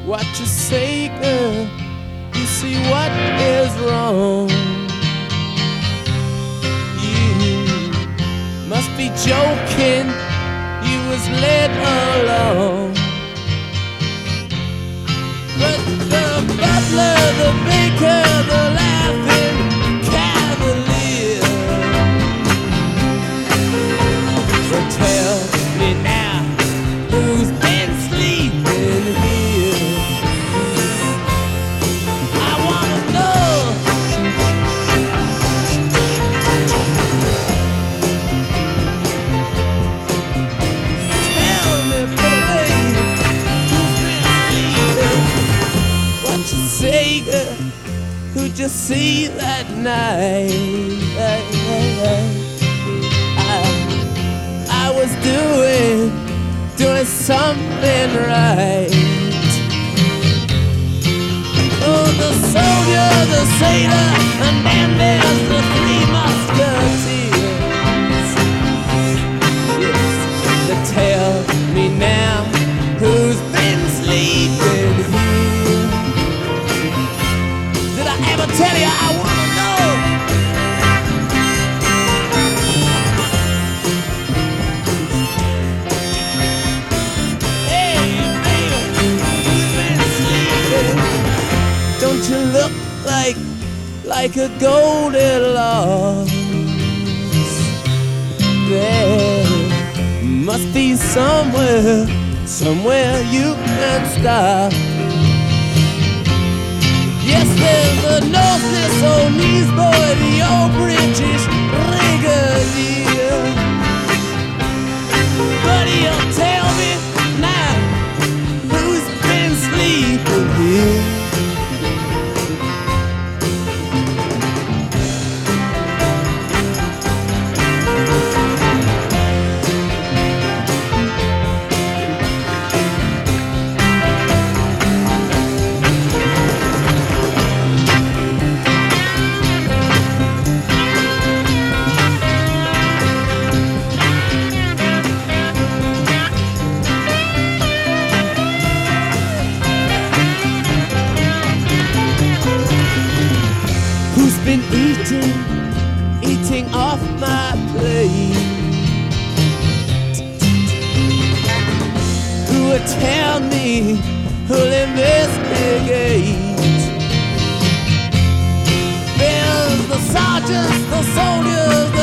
what you say, girl. You see what is wrong. You must be joking. You was led along. But the butler, the baker, the laughing cavalier. So tell me now, who's been sleeping here? I wanna know. Tell me, baby, who's been sleeping? What you say, girl? Who'd you see that night? I was doing something right. Oh, the soldier, the sailor, and then there's the three musketeers. Yes, but tell me now, who's been sleeping here? Did I ever tell you I wanna know? Hey, baby, who's been sleeping? Don't you look like a Goldilocks? There must be somewhere you can stop. Yes, there's the Northness O'Neill's boy, the old British brigadier. But he'll tell me now, who's been sleeping here? Who's been eating off my plate? Who would tell me, who'll investigate? There's the sergeants, the soldiers,